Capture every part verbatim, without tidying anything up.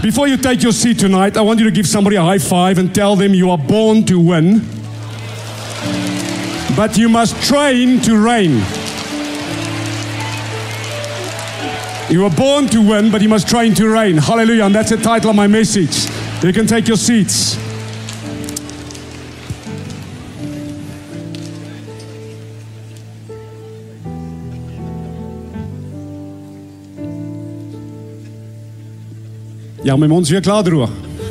Before you take your seat tonight, I want you to give somebody a high five and tell them you are born to win, but you must train to reign. You were born to win, but you must train to reign. Hallelujah. And that's the title of my message. You can take your seats. Ja, my mond is weer klaar droog.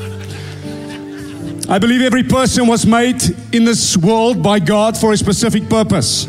I believe every person was made in this world by God for a specific purpose.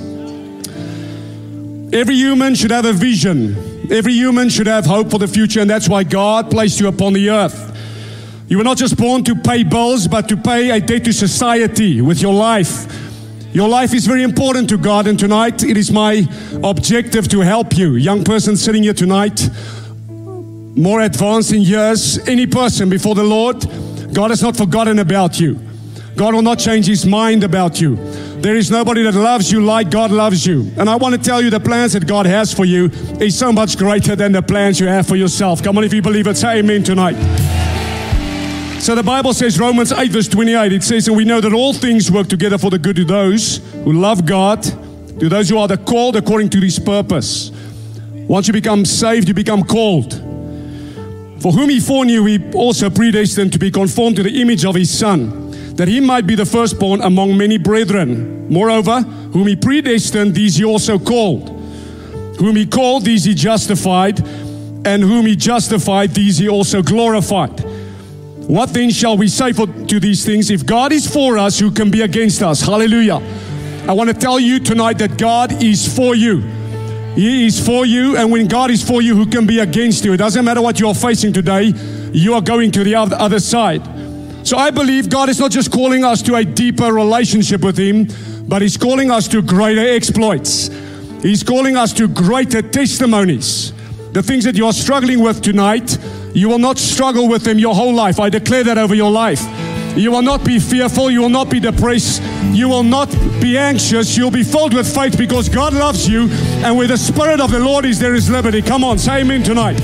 Every human should have a vision. Every human should have hope for the future, and that's why God placed you upon the earth. You were not just born to pay bills, but to pay a debt to society with your life. Your life is very important to God, and tonight it is my objective to help you. Young person sitting here tonight, more advanced in years, any person before the Lord, God has not forgotten about you. God will not change His mind about you. There is nobody that loves you like God loves you. And I want to tell you the plans that God has for you is so much greater than the plans you have for yourself. Come on, if you believe it, say amen tonight. So the Bible says, Romans eight verse twenty-eight, it says, and we know that all things work together for the good to those who love God, to those who are the called according to His purpose. Once you become saved, you become called. For whom He foreknew, He also predestined to be conformed to the image of His Son, that He might be the firstborn among many brethren. Moreover, whom He predestined, these He also called. Whom He called, these He justified. And whom He justified, these He also glorified. What then shall we say for, to these things? If God is for us, who can be against us? Hallelujah. I want to tell you tonight that God is for you. He is for you, and when God is for you, who can be against you? It doesn't matter what you are facing today, you are going to the other side. So I believe God is not just calling us to a deeper relationship with Him, but He's calling us to greater exploits. He's calling us to greater testimonies. The things that you are struggling with tonight, you will not struggle with them your whole life. I declare that over your life. You will not be fearful. You will not be depressed. You will not be anxious. You'll be filled with faith because God loves you. And where the Spirit of the Lord is, there is liberty. Come on, say amen tonight.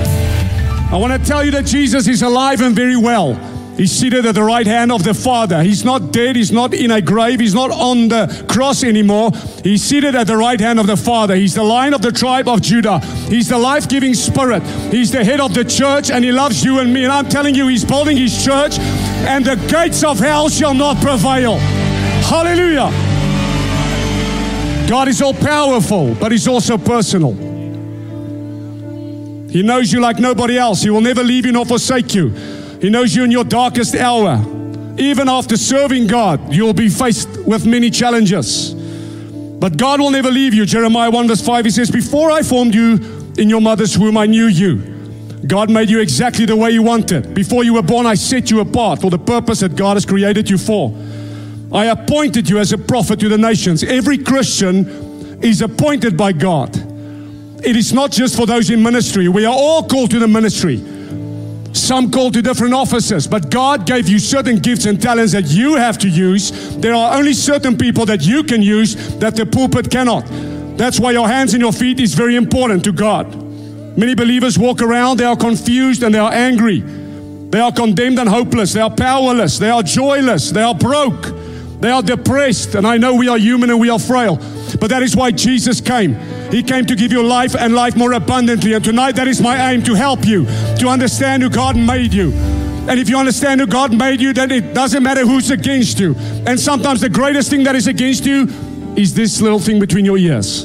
I want to tell you that Jesus is alive and very well. He's seated at the right hand of the Father. He's not dead. He's not in a grave. He's not on the cross anymore. He's seated at the right hand of the Father. He's the Lion of the tribe of Judah. He's the life-giving Spirit. He's the head of the church, and He loves you and me. And I'm telling you, He's building His church, and the gates of hell shall not prevail. Hallelujah. God is all powerful, but He's also personal. He knows you like nobody else. He will never leave you nor forsake you. He knows you in your darkest hour. Even after serving God, you'll be faced with many challenges. But God will never leave you. Jeremiah one verse five, He says, before I formed you in your mother's womb, I knew you. God made you exactly the way He wanted. Before you were born, I set you apart for the purpose that God has created you for. I appointed you as a prophet to the nations. Every Christian is appointed by God. It is not just for those in ministry. We are all called to the ministry. Some called to different offices, but God gave you certain gifts and talents that you have to use. There are only certain people that you can use that the pulpit cannot. That's why your hands and your feet is very important to God. Many believers walk around, they are confused and they are angry. They are condemned and hopeless. They are powerless. They are joyless. They are broke. They are depressed. And I know we are human and we are frail. But that is why Jesus came. He came to give you life and life more abundantly. And tonight that is my aim, to help you, to understand who God made you. And if you understand who God made you, then it doesn't matter who's against you. And sometimes the greatest thing that is against you is this little thing between your ears.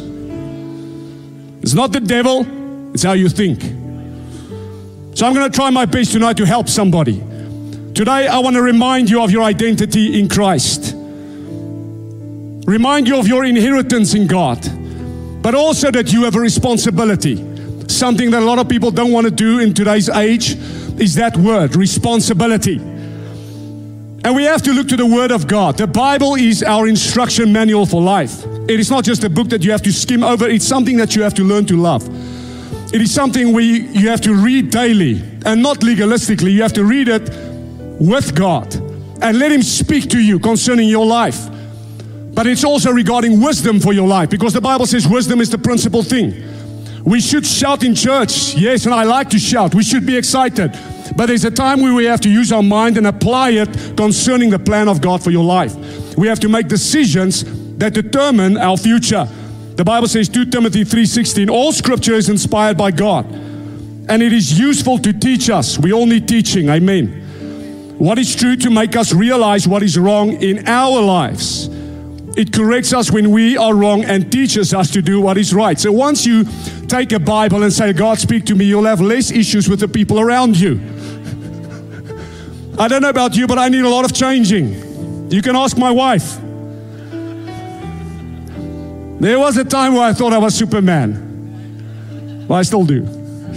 It's not the devil, it's how you think. So I'm going to try my best tonight to help somebody. Today I want to remind you of your identity in Christ. Remind you of your inheritance in God. But also that you have a responsibility. Something that a lot of people don't want to do in today's age is that word, responsibility. And we have to look to the Word of God. The Bible is our instruction manual for life. It is not just a book that you have to skim over. It's something that you have to learn to love. It is something we you have to read daily, and not legalistically. You have to read it with God and let Him speak to you concerning your life. But it's also regarding wisdom for your life, because the Bible says wisdom is the principal thing. We should shout in church. Yes, and I like to shout. We should be excited. But there's a time where we have to use our mind and apply it concerning the plan of God for your life. We have to make decisions that determine our future. The Bible says, Second Timothy three sixteen, all scripture is inspired by God, and it is useful to teach us. We all need teaching, amen. What is true to make us realize what is wrong in our lives. It corrects us when we are wrong and teaches us to do what is right. So once you take a Bible and say, God, speak to me, you'll have less issues with the people around you. I don't know about you, but I need a lot of changing. You can ask my wife. There was a time where I thought I was Superman. Well, I still do.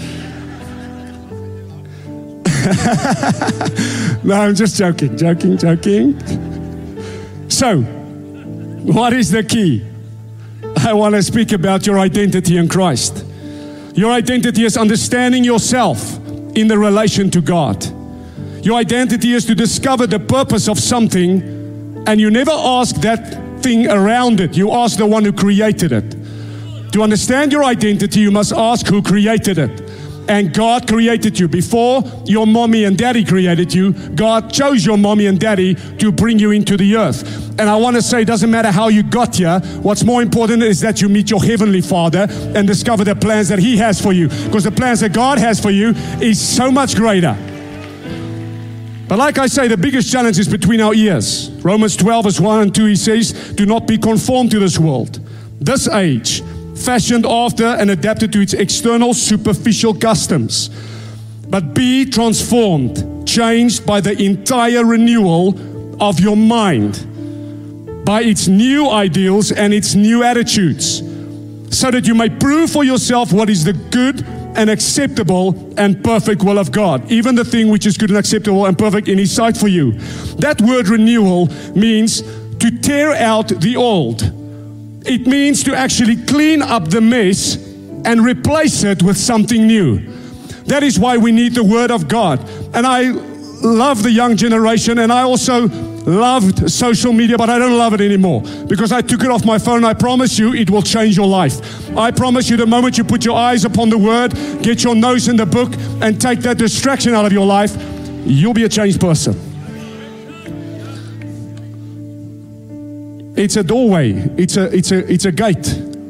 No, I'm just joking, joking, joking. So, what is the key? I want to speak about your identity in Christ. Your identity is understanding yourself in the relation to God. Your identity is to discover the purpose of something, and you never ask that thing around it. You ask the one who created it. To understand your identity, you must ask who created it. And God created you. Before your mommy and daddy created you, God chose your mommy and daddy to bring you into the earth. And I want to say, it doesn't matter how you got here. What's more important is that you meet your Heavenly Father and discover the plans that He has for you. Because the plans that God has for you is so much greater. But like I say, the biggest challenge is between our ears. Romans twelve verse one and two, he says, do not be conformed to this world, this age, fashioned after and adapted to its external superficial customs, but be transformed, changed by the entire renewal of your mind, by its new ideals and its new attitudes, so that you may prove for yourself what is the good and acceptable and perfect will of God, even the thing which is good and acceptable and perfect in His sight for you. That word renewal means to tear out the old. It means to actually clean up the mess and replace it with something new. That is why we need the Word of God. And I love the young generation, and I also loved social media, but I don't love it anymore because I took it off my phone. I promise you it will change your life. I promise you the moment you put your eyes upon the Word, get your nose in the book, and take that distraction out of your life, you'll be a changed person. It's a doorway. It's a, it's a, it's a gate.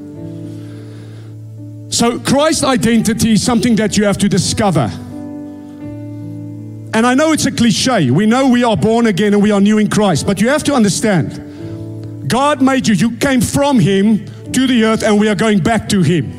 So Christ's identity is something that you have to discover. And I know it's a cliche. We know we are born again and we are new in Christ. But you have to understand, God made you. You came from Him to the earth, and we are going back to Him.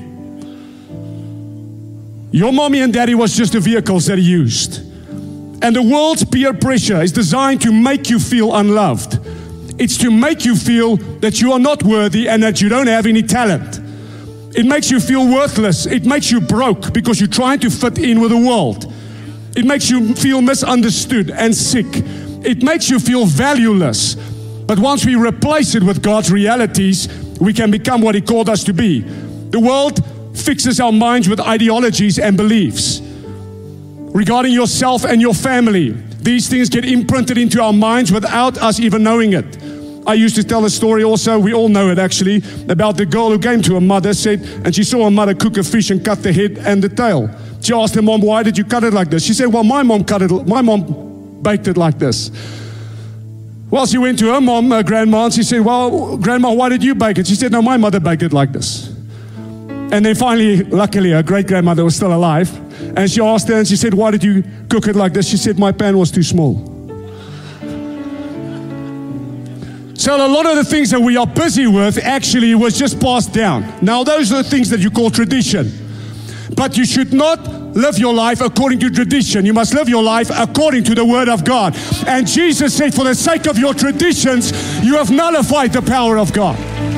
Your mommy and daddy was just the vehicles that He used. And the world's peer pressure is designed to make you feel unloved. It's to make you feel that you are not worthy and that you don't have any talent. It makes you feel worthless. It makes you broke because you're trying to fit in with the world. It makes you feel misunderstood and sick. It makes you feel valueless. But once we replace it with God's realities, we can become what He called us to be. The world fixes our minds with ideologies and beliefs regarding yourself and your family. These things get imprinted into our minds without us even knowing it. I used to tell a story also, we all know it actually, about the girl who came to her mother, said, and she saw her mother cook a fish and cut the head and the tail. She asked her mom, why did you cut it like this? She said, well, my mom cut it, my mom baked it like this. Well, she went to her mom, her grandma, and she said, well, grandma, why did you bake it? She said, no, my mother baked it like this. And then finally, luckily, her great-grandmother was still alive. And she asked her, and she said, why did you cook it like this? She said, my pan was too small. So a lot of the things that we are busy with actually was just passed down. Now, those are the things that you call tradition. But you should not live your life according to tradition. You must live your life according to the Word of God. And Jesus said, for the sake of your traditions, you have nullified the power of God.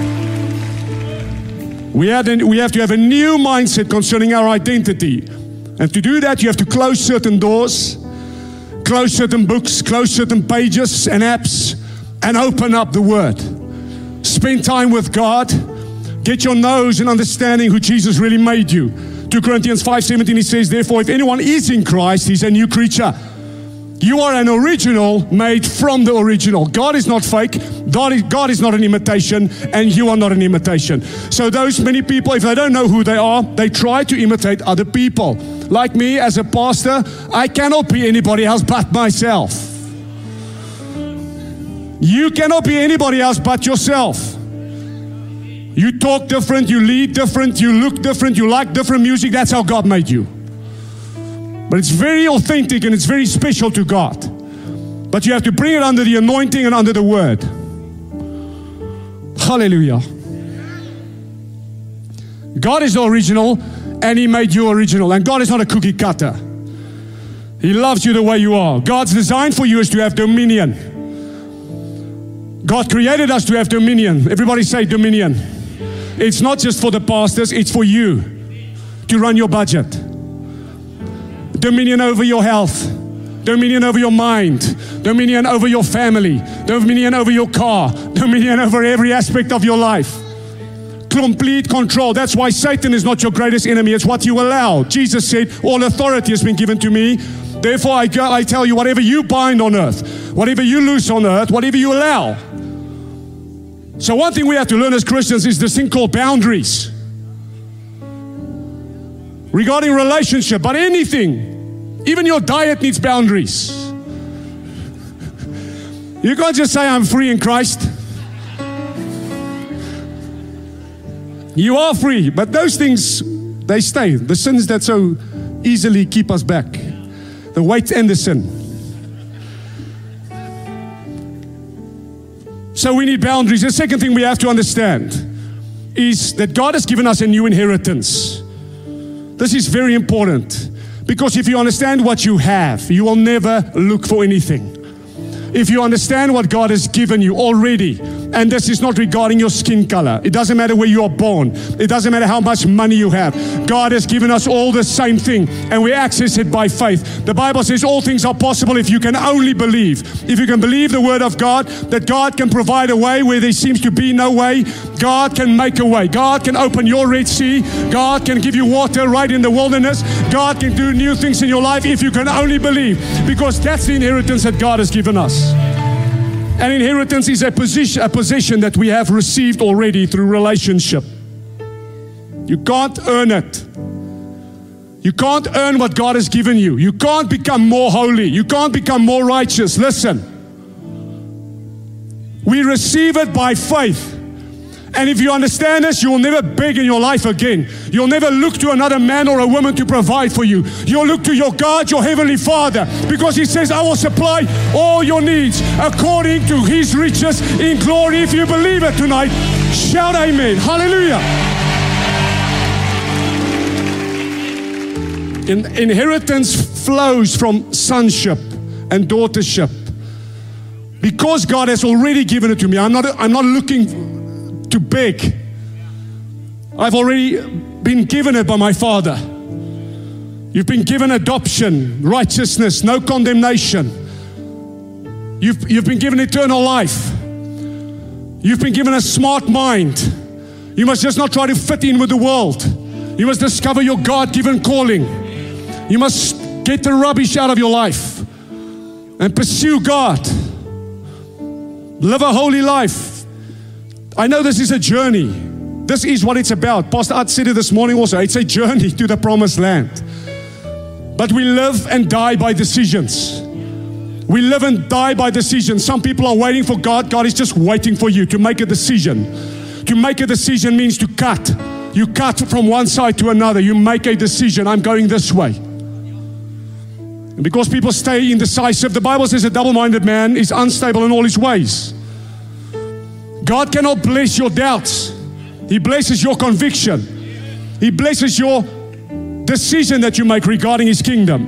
We, had a, we have to have a new mindset concerning our identity. And to do that, you have to close certain doors, close certain books, close certain pages and apps, and open up the Word. Spend time with God. Get your nose in understanding who Jesus really made you. Second Corinthians five seventeen, he says, therefore, if anyone is in Christ, he's a new creature. You are an original made from the original. God is not fake. God is, God is not an imitation, and you are not an imitation. So those many people, if they don't know who they are, they try to imitate other people. Like me, as a pastor, I cannot be anybody else but myself. You cannot be anybody else but yourself. You talk different, you lead different, you look different, you like different music. That's how God made you. But it's very authentic and it's very special to God. But you have to bring it under the anointing and under the word. Hallelujah. God is the original and He made you original. And God is not a cookie cutter. He loves you the way you are. God's design for you is to have dominion. God created us to have dominion. Everybody say dominion. It's not just for the pastors, it's for you to run your budget. Dominion over your health, dominion over your mind, dominion over your family, dominion over your car, dominion over every aspect of your life. Complete control. That's why Satan is not your greatest enemy. It's what you allow. Jesus said, all authority has been given to me. Therefore, I, go, I tell you, whatever you bind on earth, whatever you loose on earth, whatever you allow. So one thing we have to learn as Christians is this thing called boundaries. Regarding relationship, but anything, even your diet needs boundaries. You can't just say, I'm free in Christ. You are free, but those things, they stay. The sins that so easily keep us back. The weight and the sin. So we need boundaries. The second thing we have to understand is that God has given us a new inheritance. This is very important, because if you understand what you have, you will never look for anything. If you understand what God has given you already, and this is not regarding your skin color. It doesn't matter where you are born. It doesn't matter how much money you have. God has given us all the same thing, and we access it by faith. The Bible says all things are possible if you can only believe. If you can believe the word of God, that God can provide a way where there seems to be no way. God can make a way. God can open your Red Sea. God can give you water right in the wilderness. God can do new things in your life if you can only believe, because that's the inheritance that God has given us. An inheritance is a position, a possession that we have received already through relationship. You can't earn it. You can't earn what God has given you. You can't become more holy. You can't become more righteous. Listen. We receive it by faith. And if you understand this, you will never beg in your life again. You'll never look to another man or a woman to provide for you. You'll look to your God, your Heavenly Father, because He says, I will supply all your needs according to His riches in glory. If you believe it tonight, shout amen. Hallelujah. In, inheritance flows from sonship and daughtership. Because God has already given it to me, I'm not, I'm not looking to beg. I've already been given it by my Father. You've been given adoption, righteousness, no condemnation. You've, you've been given eternal life. You've been given a smart mind. You must just not try to fit in with the world. You must discover your God-given calling. You must get the rubbish out of your life and pursue God. Live a holy life. I know this is a journey. This is what it's about. Pastor Art said it this morning also. It's a journey to the promised land. But we live and die by decisions. We live and die by decisions. Some people are waiting for God. God is just waiting for you to make a decision. To make a decision means to cut. You cut from one side to another. You make a decision. I'm going this way. And because people stay indecisive, the Bible says a double-minded man is unstable in all his ways. God cannot bless your doubts. He blesses your conviction. He blesses your decision that you make regarding His kingdom.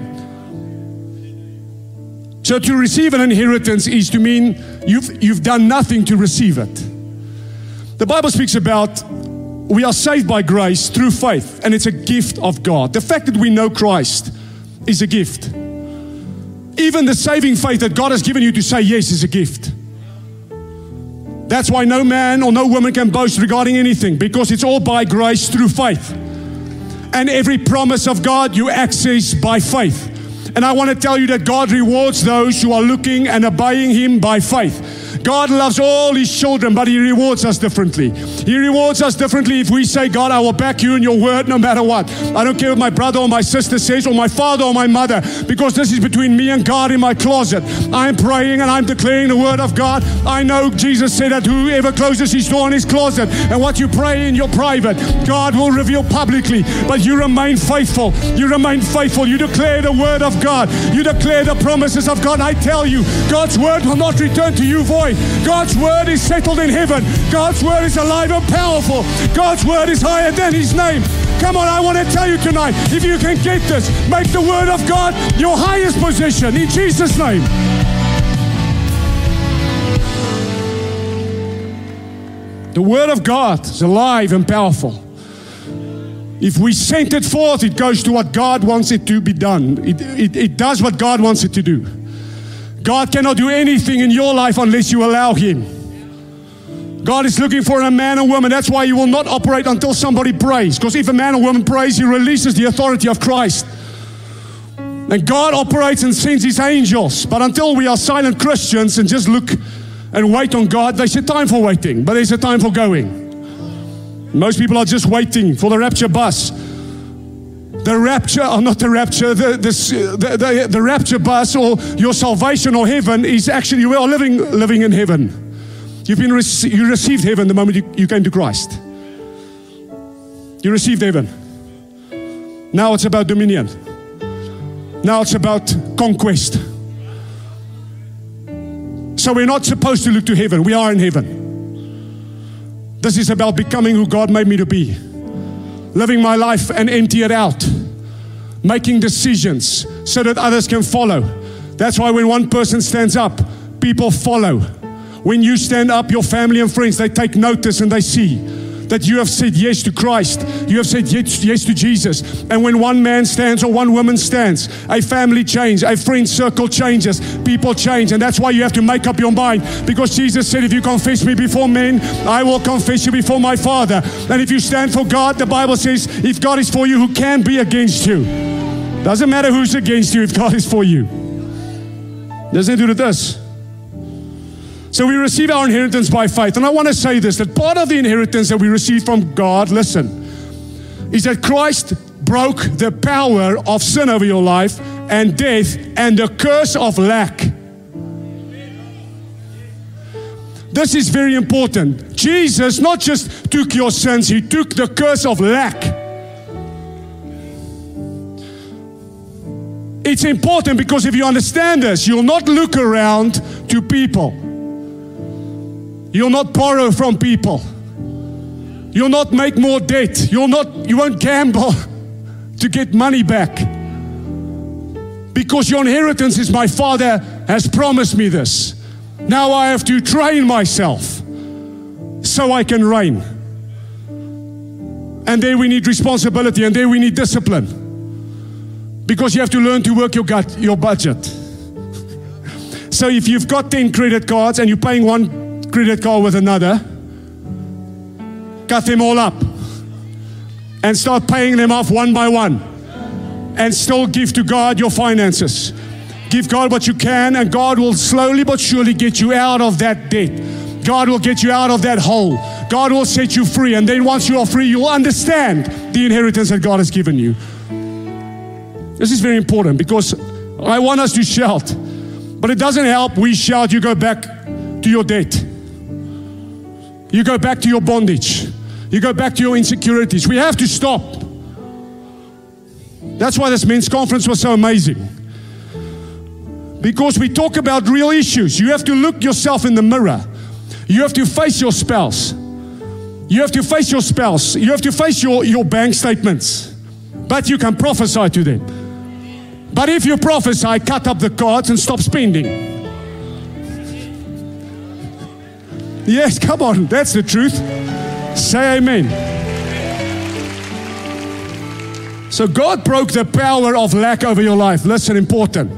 So to receive an inheritance is to mean you've, you've done nothing to receive it. The Bible speaks about we are saved by grace through faith, and it's a gift of God. The fact that we know Christ is a gift. Even the saving faith that God has given you to say yes is a gift. That's why no man or no woman can boast regarding anything, because it's all by grace through faith. And every promise of God you access by faith. And I want to tell you that God rewards those who are looking and obeying Him by faith. God loves all His children, but He rewards us differently. He rewards us differently if we say, God, I will back you in your word no matter what. I don't care what my brother or my sister says, or my father or my mother, because this is between me and God in my closet. I'm praying and I'm declaring the word of God. I know Jesus said that whoever closes his door in his closet, and what you pray in your private, God will reveal publicly. But you remain faithful. You remain faithful. You declare the word of God. You declare the promises of God. I tell you, God's word will not return to you void. God's word is settled in heaven. God's word is alive and powerful. God's word is higher than His name. Come on, I want to tell you tonight, if you can get this, make the word of God your highest position in Jesus' name. The word of God is alive and powerful. If we send it forth, it goes to what God wants it to be done. It, it, it does what God wants it to do. God cannot do anything in your life unless you allow Him. God is looking for a man or woman. That's why He will not operate until somebody prays. Because if a man or woman prays, He releases the authority of Christ. And God operates and sends His angels. But until we are silent Christians and just look and wait on God, there's a time for waiting, but there's a time for going. Most people are just waiting for the rapture bus. The rapture, or not the rapture, the, the, the, the, the rapture bus, or your salvation or heaven is actually, you are living, living in heaven. You've been, rec- you received heaven the moment you, you came to Christ. You received heaven. Now it's about dominion. Now it's about conquest. So we're not supposed to look to heaven. We are in heaven. This is about becoming who God made me to be. Living my life and empty it out. Making decisions so that others can follow. That's why when one person stands up, people follow. When you stand up, your family and friends, they take notice and they see that you have said yes to Christ. You have said yes, yes to Jesus. And when one man stands or one woman stands, a family changes, a friend circle changes, people change. And that's why you have to make up your mind. Because Jesus said, if you confess me before men, I will confess you before my Father. And if you stand for God, the Bible says, if God is for you, who can be against you? Doesn't matter who's against you if God is for you. Doesn't do this. So we receive our inheritance by faith. And I want to say this, that part of the inheritance that we receive from God, listen, is that Christ broke the power of sin over your life and death and the curse of lack. This is very important. Jesus not just took your sins, He took the curse of lack. It's important because if you understand this, you'll not look around to people. You'll not borrow from people. You'll not make more debt. You'll not, you won't gamble to get money back. Because your inheritance is my Father has promised me this. Now I have to train myself so I can reign. And there we need responsibility, and there we need discipline. Because you have to learn to work your gut, your budget. So if you've got ten credit cards and you're paying one credit card with another, cut them all up and start paying them off one by one, and still give to God your finances. Give God what you can, and God will slowly but surely get you out of that debt. God will get you out of that hole. God will set you free, and then once you are free, you'll understand the inheritance that God has given you. This is very important because I want us to shout, but it doesn't help we shout, you go back to your debt. You go back to your bondage. You go back to your insecurities. We have to stop. That's why this men's conference was so amazing. Because we talk about real issues. You have to look yourself in the mirror. You have to face your spouse. You have to face your spouse. You have to face your, your bank statements. But you can prophesy to them. But if you prophesy, cut up the cards and stop spending. Yes, come on, that's the truth. Say amen. So God broke the power of lack over your life. Listen, important.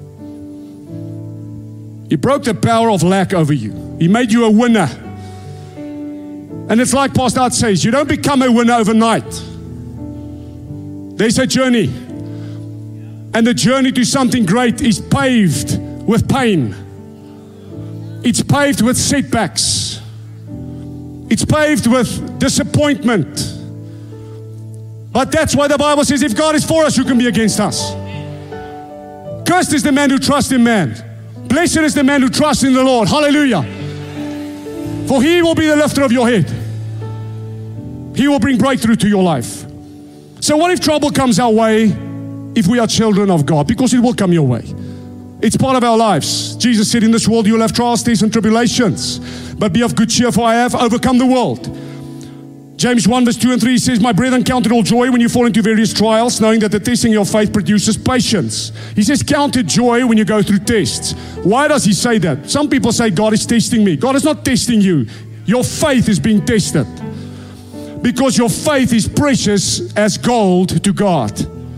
He broke the power of lack over you. He made you a winner. And it's like Pastor Art says, you don't become a winner overnight. There's a journey. And the journey to something great is paved with pain. It's paved with setbacks. It's paved with disappointment. But that's why the Bible says, if God is for us, who can be against us? Cursed is the man who trusts in man. Blessed is the man who trusts in the Lord. Hallelujah. For He will be the lifter of your head. He will bring breakthrough to your life. So what if trouble comes our way if we are children of God? Because it will come your way. It's part of our lives. Jesus said, in this world you will have trials, tests, and tribulations. But be of good cheer, for I have overcome the world. James one verse two and three says, my brethren, count it all joy when you fall into various trials, knowing that the testing of your faith produces patience. He says, count it joy when you go through tests. Why does he say that? Some people say, God is testing me. God is not testing you. Your faith is being tested. Because your faith is precious as gold to God.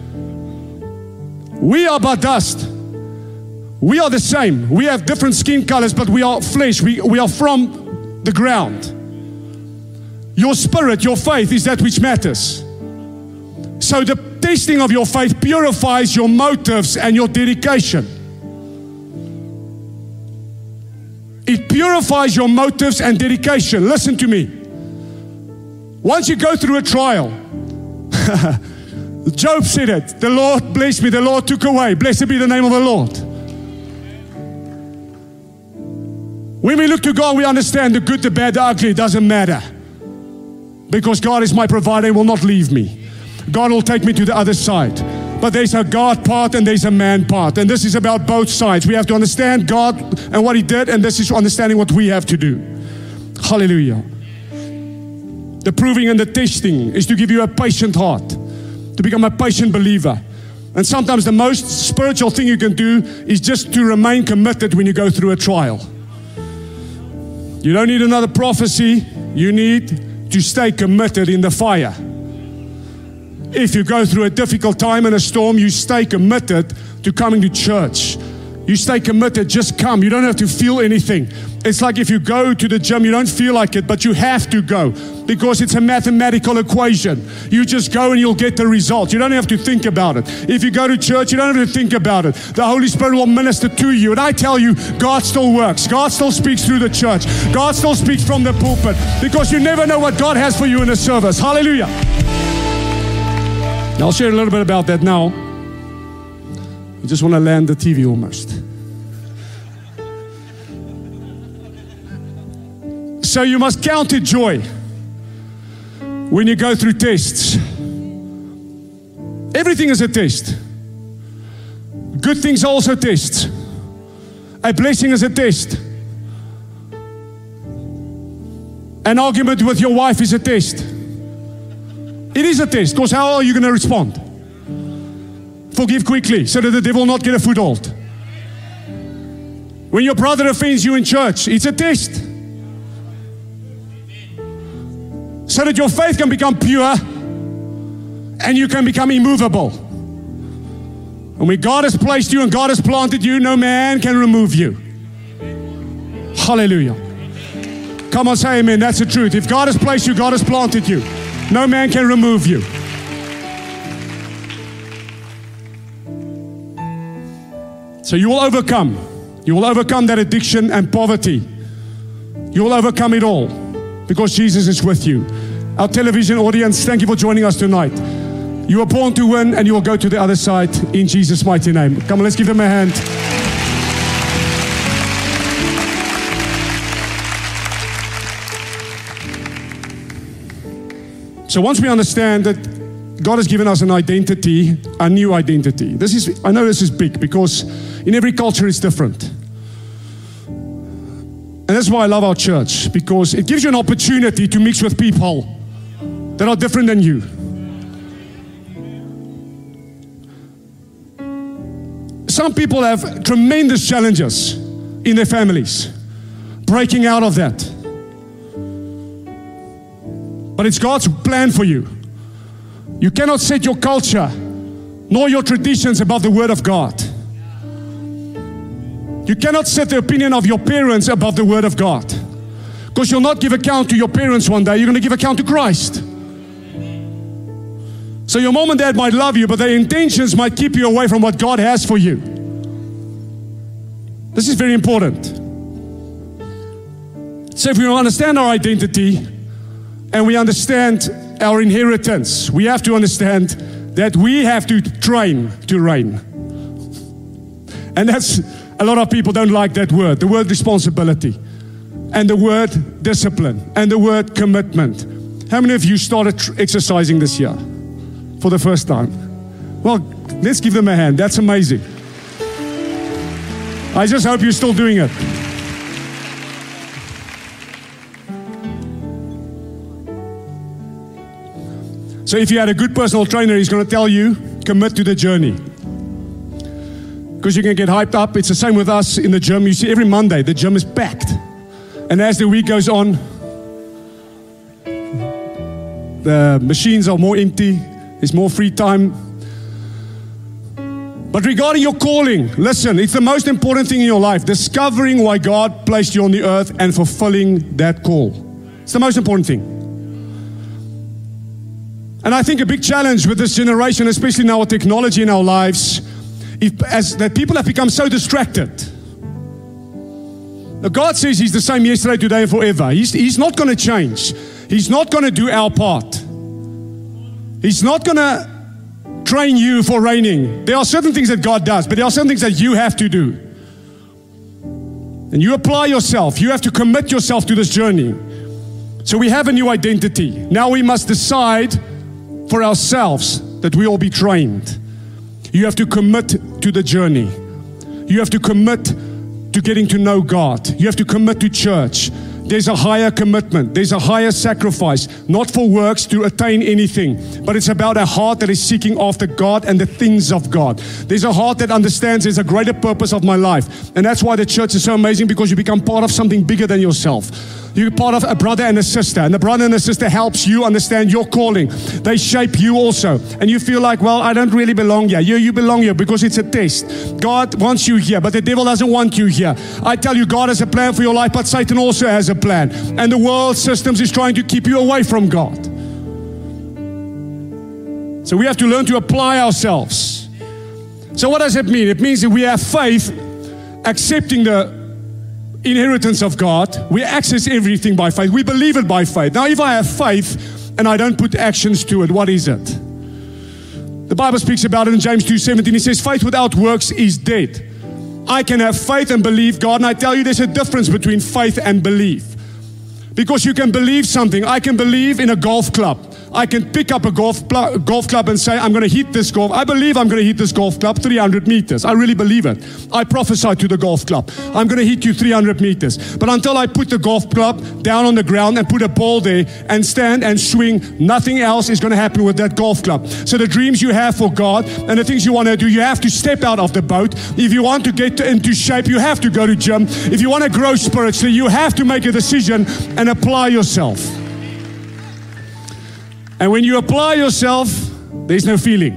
We are but dust. We are the same. We have different skin colors, but we are flesh. We, we are from the ground. Your spirit, your faith is that which matters. So the testing of your faith purifies your motives and your dedication. It purifies your motives and dedication. Listen to me. Once you go through a trial, Job said it, the Lord blessed me, the Lord took away. Blessed be the name of the Lord. When we look to God, we understand the good, the bad, the ugly. It doesn't matter. Because God is my provider and will not leave me. God will take me to the other side. But there's a God part and there's a man part. And this is about both sides. We have to understand God and what He did, and this is understanding what we have to do. Hallelujah. The proving and the testing is to give you a patient heart, to become a patient believer. And sometimes the most spiritual thing you can do is just to remain committed when you go through a trial. You don't need another prophecy. You need to stay committed in the fire. If you go through a difficult time and a storm, you stay committed to coming to church. You stay committed, just come. You don't have to feel anything. It's like if you go to the gym, you don't feel like it, but you have to go because it's a mathematical equation. You just go and you'll get the result. You don't have to think about it. If you go to church, you don't have to think about it. The Holy Spirit will minister to you. And I tell you, God still works. God still speaks through the church. God still speaks from the pulpit because you never know what God has for you in a service. Hallelujah. I'll share a little bit about that now. You just want to land the T V almost. So you must count it joy when you go through tests. Everything is a test. Good things are also tests. A blessing is a test. An argument with your wife is a test. It is a test, because how are you going to respond? Forgive quickly, so that the devil will not get a foothold. When your brother offends you in church, it's a test. So that your faith can become pure and you can become immovable. And when God has placed you and God has planted you, no man can remove you. Hallelujah. Come on, say amen. That's the truth. If God has placed you, God has planted you. No man can remove you. So you will overcome. You will overcome that addiction and poverty. You will overcome it all because Jesus is with you. Our television audience, thank you for joining us tonight. You are born to win and you will go to the other side in Jesus' mighty name. Come on, let's give them a hand. So once we understand that God has given us an identity, a new identity. This is, I know this is big because in every culture it's different. And that's why I love our church, because it gives you an opportunity to mix with people that are different than you. Some people have tremendous challenges in their families, breaking out of that. But it's God's plan for you. You cannot set your culture nor your traditions above the Word of God. You cannot set the opinion of your parents above the Word of God. Because you'll not give account to your parents one day. You're going to give account to Christ. So your mom and dad might love you, but their intentions might keep you away from what God has for you. This is very important. So if we understand our identity and we understand our inheritance, we have to understand that we have to train to reign. And that's, a lot of people don't like that word, the word responsibility, and the word discipline, and the word commitment. How many of you started tr- exercising this year for the first time? Well, let's give them a hand. That's amazing. I just hope you're still doing it. So if you had a good personal trainer, he's going to tell you, commit to the journey. Because you can get hyped up. It's the same with us in the gym. You see, every Monday, the gym is packed. And as the week goes on, the machines are more empty. There's more free time. But regarding your calling, listen, it's the most important thing in your life. Discovering why God placed you on the earth and fulfilling that call. It's the most important thing. And I think a big challenge with this generation, especially now with technology in our lives, if, as that people have become so distracted. Now God says He's the same yesterday, today, and forever. He's, he's not going to change. He's not going to do our part. He's not going to train you for reigning. There are certain things that God does, but there are certain things that you have to do. And you apply yourself. You have to commit yourself to this journey. So we have a new identity. Now we must decide for ourselves that we will be trained. You have to commit to the journey. You have to commit to getting to know God. You have to commit to church. There's a higher commitment. There's a higher sacrifice, not for works to attain anything, but it's about a heart that is seeking after God and the things of God. There's a heart that understands there's a greater purpose of my life. And that's why the church is so amazing, because you become part of something bigger than yourself. You're part of a brother and a sister, and the brother and the sister helps you understand your calling. They shape you also. And you feel like, well, I don't really belong here. You, you belong here because it's a test. God wants you here, but the devil doesn't want you here. I tell you, God has a plan for your life, but Satan also has a plan. And the world systems is trying to keep you away from God. So we have to learn to apply ourselves. So what does it mean? It means that we have faith, accepting the inheritance of God. We access everything by faith. We believe it by faith. Now, if I have faith and I don't put actions to it, what is it? The Bible speaks about it in James two seventeen. It says, faith without works is dead. I can have faith and believe God, and I tell you there's a difference between faith and belief. Because you can believe something. I can believe in a golf club. I can pick up a golf, pl- golf club and say, I'm going to hit this golf. I believe I'm going to hit this golf club three hundred meters. I really believe it. I prophesy to the golf club. I'm going to hit you three hundred meters. But until I put the golf club down on the ground and put a ball there and stand and swing, nothing else is going to happen with that golf club. So the dreams you have for God and the things you want to do, you have to step out of the boat. If you want to get to, into shape, you have to go to gym. If you want to grow spiritually, you have to make a decision and apply yourself. And when you apply yourself, there's no feeling.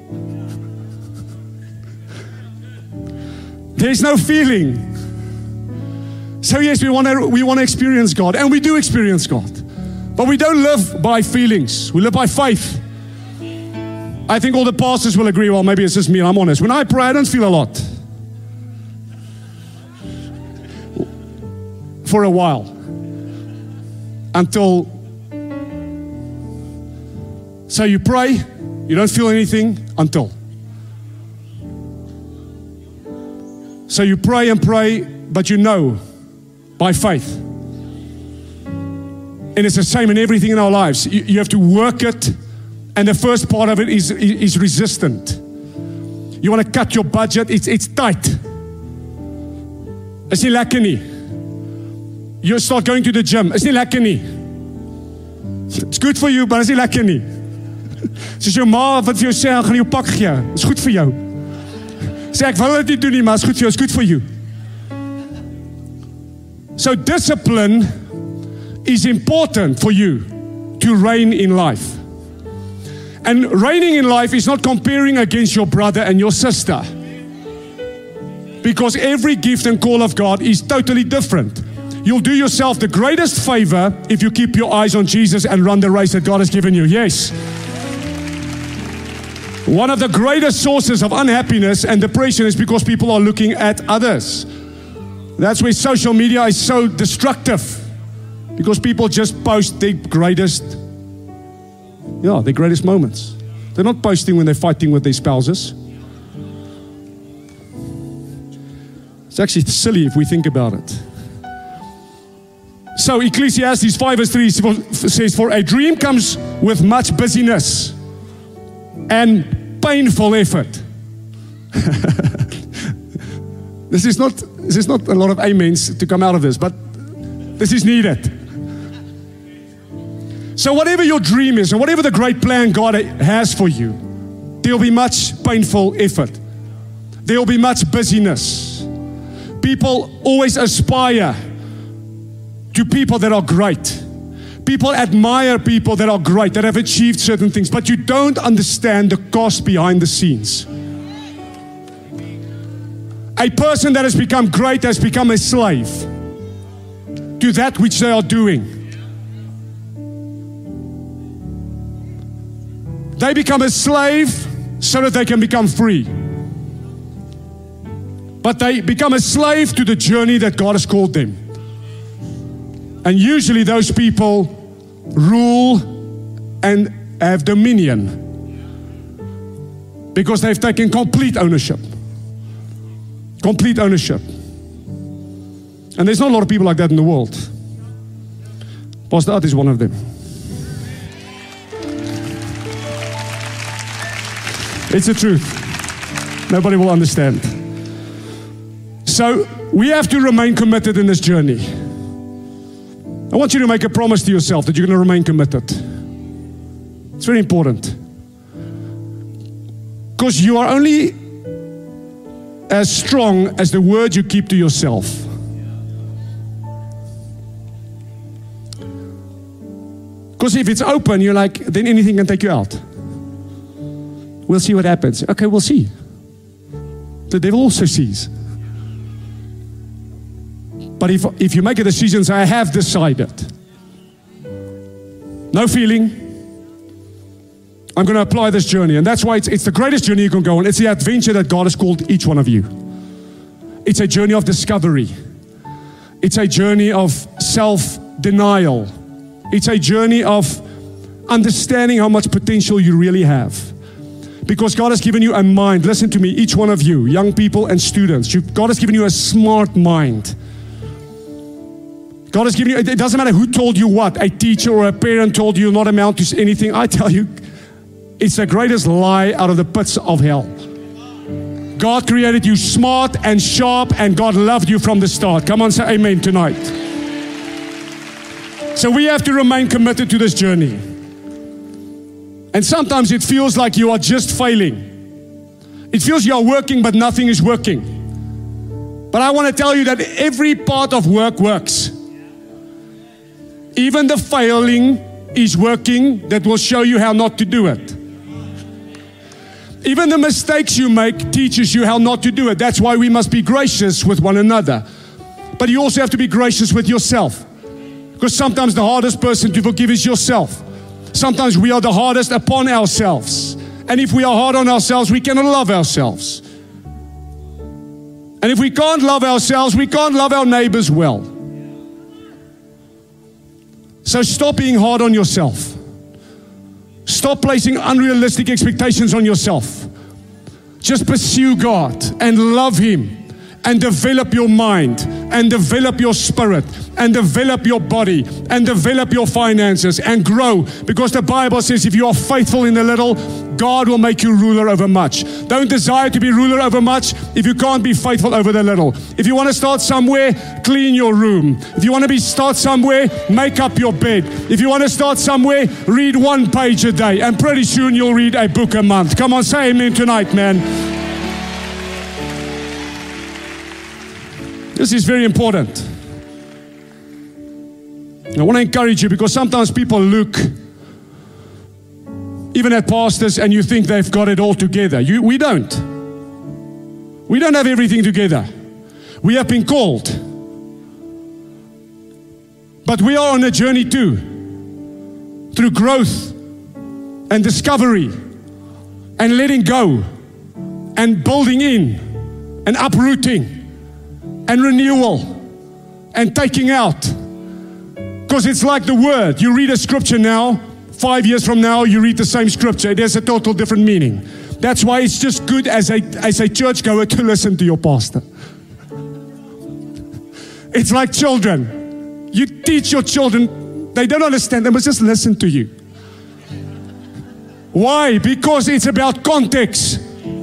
There's no feeling. So yes, we want to we want to experience God, and we do experience God. But we don't live by feelings. We live by faith. I think all the pastors will agree. Well, maybe it's just me, and I'm honest. When I pray, I don't feel a lot. For a while. Until So you pray, you don't feel anything until. So you pray and pray, but you know by faith. And it's the same in everything in our lives. You, you have to work it, and the first part of it is, is resistant. You want to cut your budget, it's, it's tight. Is nie lekker nie. You start going to the gym, is nie lekker nie. It's good for you, but is nie lekker nie. Soos jou ma wat vir jou sê, ek gaan jou pak gee. Is goed vir jou. Sê ek wil dit nie doen nie, maar is goed vir jou, is good for you. So discipline is important for you to reign in life. And reigning in life is not comparing against your brother and your sister. Because every gift and call of God is totally different. You'll do yourself the greatest favor if you keep your eyes on Jesus and run the race that God has given you. Yes. One of the greatest sources of unhappiness and depression is because people are looking at others. That's where social media is so destructive. Because people just post their greatest, yeah, their greatest moments. They're not posting when they're fighting with their spouses. It's actually silly if we think about it. So Ecclesiastes five verse three says, for a dream comes with much busyness and painful effort. This is not, this is not a lot of amens to come out of this, but this is needed. So whatever your dream is, and whatever the great plan God has for you, there will be much painful effort. There will be much busyness. People always aspire to people that are great. People admire people that are great, that have achieved certain things, but you don't understand the cost behind the scenes. A person that has become great has become a slave to that which they are doing. They become a slave so that they can become free. But they become a slave to the journey that God has called them. And usually those people rule and have dominion because they've taken complete ownership. Complete ownership. And there's not a lot of people like that in the world. Pastor Art is one of them. It's the truth. Nobody will understand. So we have to remain committed in this journey. I want you to make a promise to yourself that you're going to remain committed. It's very important. Because you are only as strong as the word you keep to yourself. Because if it's open, you're like, then anything can take you out. We'll see what happens. Okay, we'll see. The devil also sees. But if, if you make a decision, say, I have decided. No feeling. I'm going to apply this journey. And that's why it's, it's the greatest journey you can go on. It's the adventure that God has called each one of you. It's a journey of discovery. It's a journey of self-denial. It's a journey of understanding how much potential you really have. Because God has given you a mind. Listen to me, each one of you, young people and students. You, God has given you a smart mind. God has given you, it doesn't matter who told you what, a teacher or a parent told you not amount to anything. I tell you, it's the greatest lie out of the pits of hell. God created you smart and sharp, and God loved you from the start. Come on, say amen tonight. So we have to remain committed to this journey. And sometimes it feels like you are just failing. It feels you are working, but nothing is working. But I want to tell you that every part of work works. Even the failing is working that will show you how not to do it. Even the mistakes you make teaches you how not to do it. That's why we must be gracious with one another. But you also have to be gracious with yourself. Because sometimes the hardest person to forgive is yourself. Sometimes we are the hardest upon ourselves. And if we are hard on ourselves, we cannot love ourselves. And if we can't love ourselves, we can't love our neighbors well. So stop being hard on yourself. Stop placing unrealistic expectations on yourself. Just pursue God and love Him. And develop your mind, and develop your spirit, and develop your body, and develop your finances, and grow. Because the Bible says if you are faithful in the little, God will make you ruler over much. Don't desire to be ruler over much if you can't be faithful over the little. If you want to start somewhere, clean your room. If you want to be start somewhere, make up your bed. If you want to start somewhere, read one page a day, and pretty soon you'll read a book a month. Come on, say amen tonight, man. This is very important. I want to encourage you because sometimes people look even at pastors and you think they've got it all together. You, we don't. We don't have everything together. We have been called. But we are on a journey too. Through growth and discovery and letting go and building in and uprooting and renewal and taking out. Because it's like the word. You read a scripture now, five years from now, you read the same scripture. It has a total different meaning. That's why it's just good as a, as a churchgoer to listen to your pastor. It's like children. You teach your children, they don't understand, they must just listen to you. Why? Because it's about context.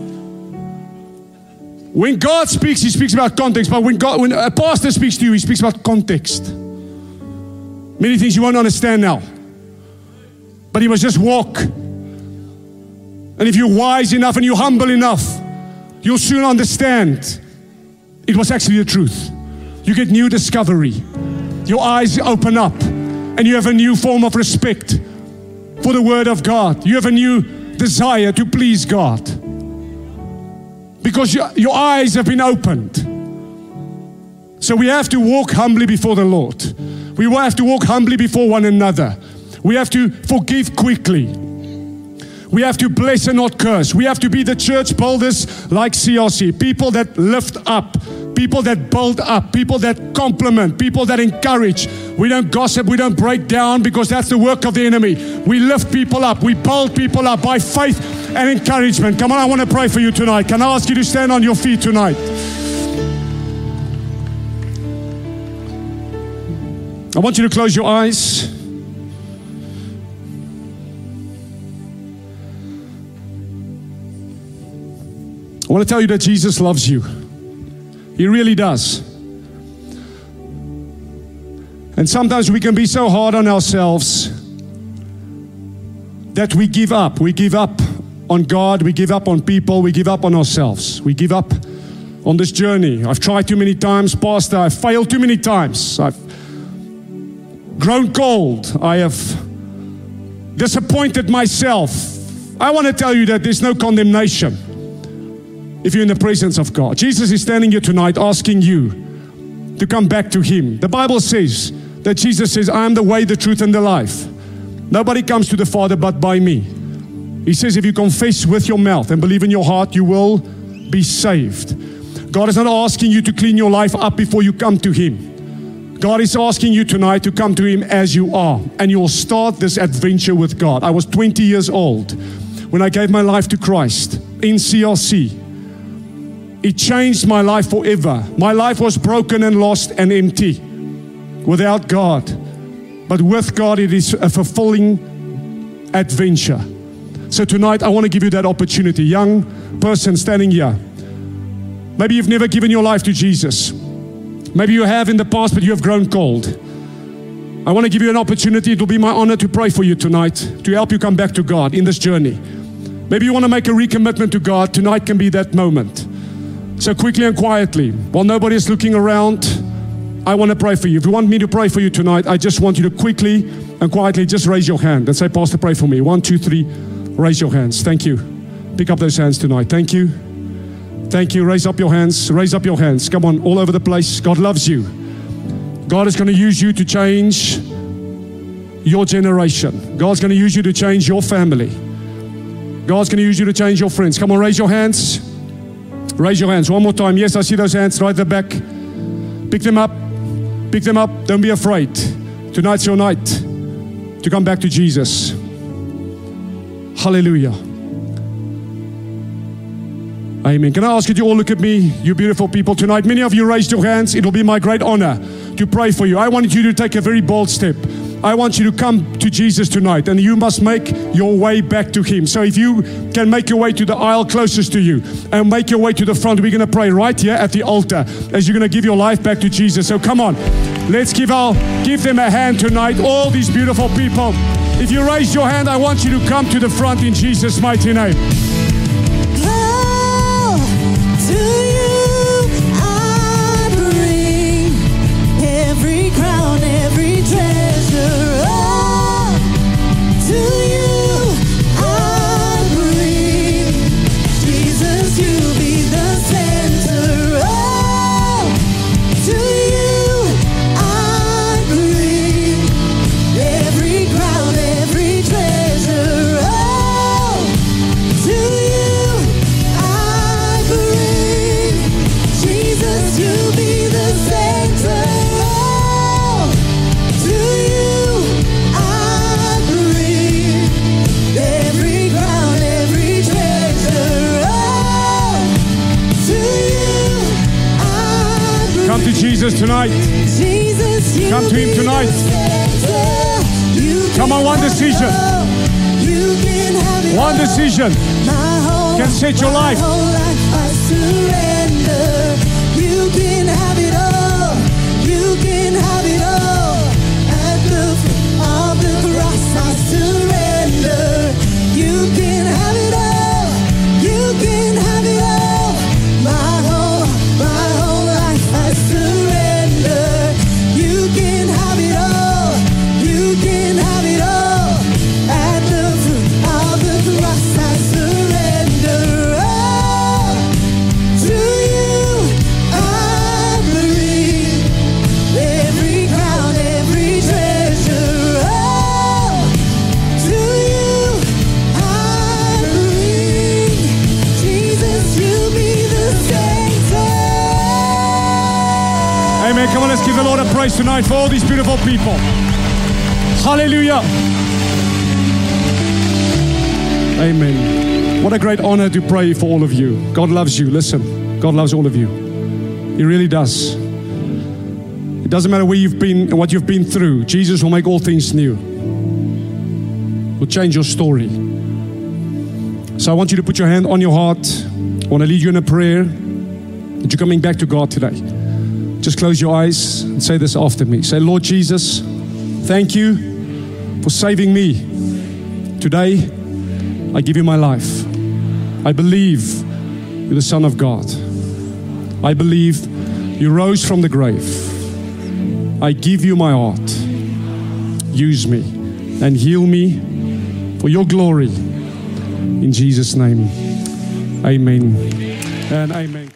When God speaks, He speaks about context. But when God, when a pastor speaks to you, he speaks about context. Many things you won't understand now. But He must just walk. And if you're wise enough and you're humble enough, you'll soon understand it was actually the truth. You get new discovery. Your eyes open up and you have a new form of respect for the Word of God. You have a new desire to please God. Because your, your eyes have been opened. So we have to walk humbly before the Lord. We have to walk humbly before one another. We have to forgive quickly. We have to bless and not curse. We have to be the church builders like C R C. People that lift up. People that build up. People that compliment. People that encourage. We don't gossip. We don't break down because that's the work of the enemy. We lift people up. We build people up by faith and encouragement. Come on, I want to pray for you tonight. Can I ask you to stand on your feet tonight? I want you to close your eyes. I want to tell you that Jesus loves you. He really does. And sometimes we can be so hard on ourselves that we give up. We give up on God. We give up on people. We give up on ourselves. We give up on this journey. I've tried too many times, Pastor. I've failed too many times. I've grown cold. I have disappointed myself. I want to tell you that there's no condemnation if you're in the presence of God. Jesus is standing here tonight asking you to come back to Him. The Bible says that Jesus says, I am the way, the truth, and the life. Nobody comes to the Father but by me. He says, if you confess with your mouth and believe in your heart, you will be saved. God is not asking you to clean your life up before you come to Him. God is asking you tonight to come to Him as you are, and you will start this adventure with God. I was twenty years old when I gave my life to Christ in C L C. It changed my life forever. My life was broken and lost and empty without God. But with God, it is a fulfilling adventure. So tonight, I want to give you that opportunity. Young person standing here. Maybe you've never given your life to Jesus. Maybe you have in the past, but you have grown cold. I want to give you an opportunity. It will be my honor to pray for you tonight, to help you come back to God in this journey. Maybe you want to make a recommitment to God. Tonight can be that moment. So quickly and quietly, while nobody is looking around, I want to pray for you. If you want me to pray for you tonight, I just want you to quickly and quietly just raise your hand and say, Pastor, pray for me. One, two, three, raise your hands. Thank you. Pick up those hands tonight. Thank you. Thank you. Raise up your hands. Raise up your hands. Come on, all over the place. God loves you. God is going to use you to change your generation. God's going to use you to change your family. God's going to use you to change your friends. Come on, raise your hands. Raise your hands one more time. Yes, I see those hands right at the back. Pick them up. Pick them up. Don't be afraid. Tonight's your night to come back to Jesus. Hallelujah. Amen. Can I ask you to all look at me, you beautiful people tonight? Many of you raised your hands. It will be my great honor to pray for you. I want you to take a very bold step. I want you to come to Jesus tonight, and you must make your way back to Him. So if you can make your way to the aisle closest to you and make your way to the front, we're going to pray right here at the altar as you're going to give your life back to Jesus. So come on, let's give our give them a hand tonight, all these beautiful people. If you raised your hand, I want you to come to the front in Jesus' mighty name. To you I bring every crown, every treasure. Oh, to you I bring Jesus, you be the center. Oh, to you I bring every crown, every treasure. Oh, to you be the center. Oh, to you I bring every crown, every treasure. Oh, to you I bring. Come to Jesus tonight. Jesus, you Come to Him be tonight. the center. You Come on, can one have decision. it all. You can have it One all. decision My whole, can set your my life. whole life I surrender. You can have it all. You can have it all. At the foot of the cross I surrender. You can have it all. You can have it all. My whole, my whole life I surrender. You can have it all. You can have it all. At the foot of the cross I surrender. Oh, to you I bring every crown, every treasure. Oh, to you I bring. Jesus, you be the center. Amen. Come on, let's give the Lord a praise tonight for all these beautiful people. Hallelujah. Amen. What a great honor to pray for all of you. God loves you. Listen, God loves all of you. He really does. It doesn't matter where you've been and what you've been through. Jesus will make all things new. Will change your story. So I want you to put your hand on your heart. I want to lead you in a prayer that you're coming back to God today. Just close your eyes and say this after me. Say, Lord Jesus, thank you for saving me. Today, I give you my life. I believe you're the Son of God. I believe you rose from the grave. I give you my heart. Use me and heal me for your glory. In Jesus' name, amen and amen.